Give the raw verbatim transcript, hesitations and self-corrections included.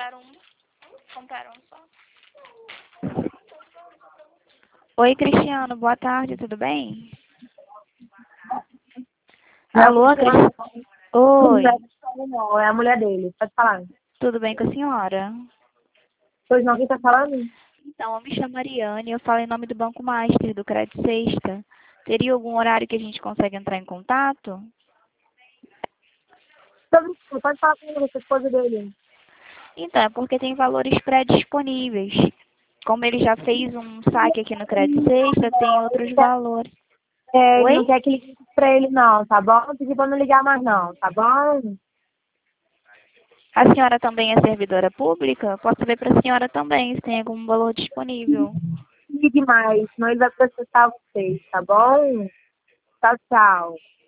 compraram um? Compraram um só? Oi, Cristiano, boa tarde, tudo bem? Não é Alô, o Cristiano, Cristiano? Oi, não é o Cristiano, não, é a mulher dele. Pode falar. tudo bem com a senhora? Pois não, quem tá falando? Então, eu me chamo Mariane, eu falo em nome do Banco Master, do Crédito Sexta. Teria algum horário que a gente consegue entrar em contato? Sobre o quê? Pode falar com ele, com a esposa dele. Então, é porque tem valores pré-disponíveis. Como ele já fez um saque aqui no Crédito Sexta, tem outros valores. É, ele Oi? não quer que ligue pra ele, não, tá bom? Não pedi pra não ligar mais, não, tá bom? A senhora também é servidora pública? Posso ver para a senhora também, se tem algum valor disponível. Ligue mais, senão ele vai processar vocês, tá bom? Tchau, tchau.